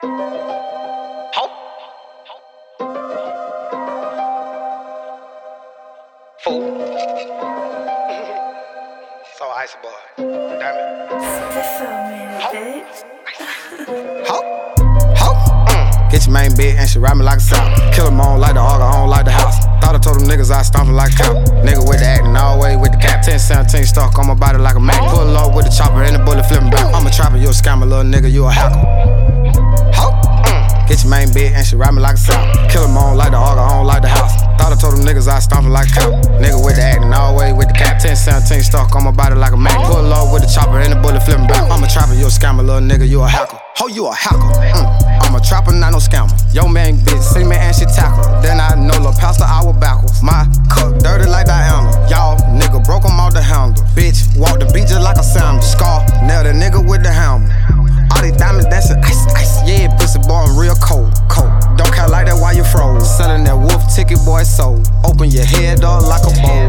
Ho. Fool. So icy boy. Damn it. Ho. Ho. Get your main bitch and she ride me like a sound. Kill him on like the hog, I don't like the house. Thought I told them niggas I stompin' like a cow. Nigga with the actin', always with the cap. 10-17 stuck on my body like a Mac. Pull up with the chopper and the bullet flippin' back. I'm a trapper, you a scammer, little nigga, you a hacker. Ho. Get your main bitch and she ride me like a sound. Kill him on like the hog, I don't like the house. Thought I told them niggas I stompin' like a cow. Nigga with the actin', always with the cap. 10-17 stuck on my body like a Mac. Pull up with the chopper and the bullet flippin' back. I'm a trapper, you a scammer, little nigga, you a hacker. Ho, you a hacker. I'm a trapper, not no scammer. Yo man bitch, see me and she tackle. Then I know lil' pastor, I was backwards. My cup dirty like Diana. Y'all nigga broke him off the handle. Bitch, walk the beat just like a sandal. Scar, nail the nigga with the helmet. All these diamonds dancing, ice, ice. Yeah, pussy boy, I'm real cold, cold. Don't care like that while you froze. Selling that wolf ticket, boy, sold. Open your head up like a bowl.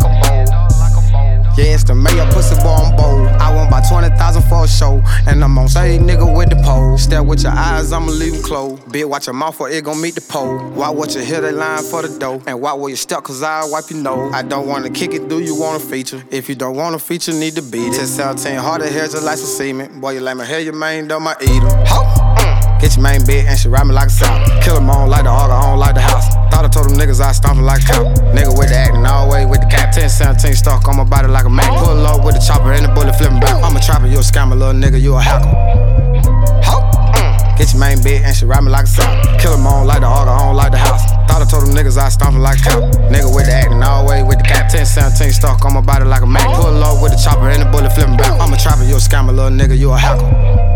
Yeah, it's the mayor, pussy boy, I'm bold. I want about 20,000 for a show. And I'm on say nigga with the pole. Stare with your eyes, I'ma leave them closed. Bitch, watch your mouth or it gon' meet the pole. Why would you hear that line for the dough? And why will you step, cause I'll wipe your nose. I don't wanna kick it, do you wanna feature? If you don't wanna feature, need to beat it. 10-17, hard to hair just like some semen. Boy, you like my hair, your main, don't my eater. Ho! Get your main bitch and she ride me like a sound. Kill him on like the hog, I don't like the house. Thought I told them niggas I stompin' like a cow. Nigga with the actin', always with the cap. 10-17 stuck on my body like a Mac. Pull up with the chopper and the bullet flippin' back. I'm a trapper, you a scammer, little nigga, you a hacker. Ho! Get your main bitch and she ride me like a sound. Kill him on like the hog, I don't like the house. Thought I told them niggas I stompin' like a cow. Nigga with the actin', always with the cap. 10-17 stuck on my body like a Mac. Pull up with the chopper and the bullet flippin' back. I'm a trapper, you a scammer, little nigga, you a hacker.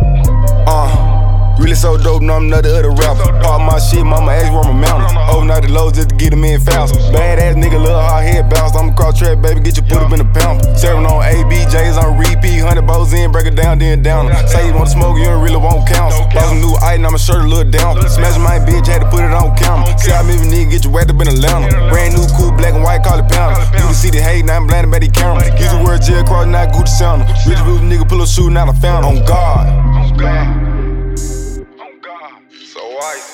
Really so dope, no, I'm another other rapper. Pop my shit, mama ask where my mountains. Overnight the lows just to get them in fast. Badass nigga, little hard head bounce. I'm a cross track, baby, get your put up in the pound. Serving on ABJs on repeat, 100 bows in, break it down, then down. Say you wanna smoke, you don't really want counts. Bought some new item, I'ma shirt a little down. Smash my bitch, had to put it on camera. See how many nigga get you wrapped up in Atlanta. Brand new, cool, black and white, call it pounder. You can see the hate, now I'm blinded by the camera. Use the word jail cross, not Gucci sounder. Rich roof nigga, pull a shoe, now I found him. On God. So icy.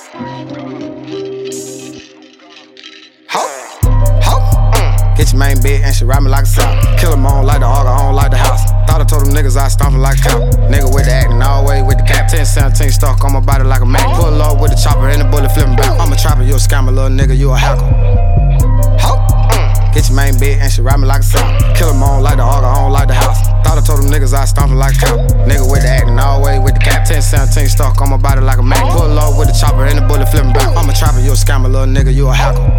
Ho, ho. Get your main bitch and she ride me like a sound. Kill him on like the hog, I don't like the house. Thought I told them niggas I stompin' like a cow. Nigga with the actin', always with the cap. 10-17 stuck on my body like a Mac. Pull up with the chopper and the bullet flippin' back. I'm a trapper, you a scammer, little nigga, you a hacker. Ho. Get your main bitch and she ride me like a sound. Kill him on like the hog, I don't like the house. Thought I told them niggas I stompin' like a cow. Nigga with the actin', always with the cap. 10-17 stuck on my body like a Mac. Pull up with the chopper and the bullet flippin' back. I'm a trapper, you a scammer, little nigga, you a hacker.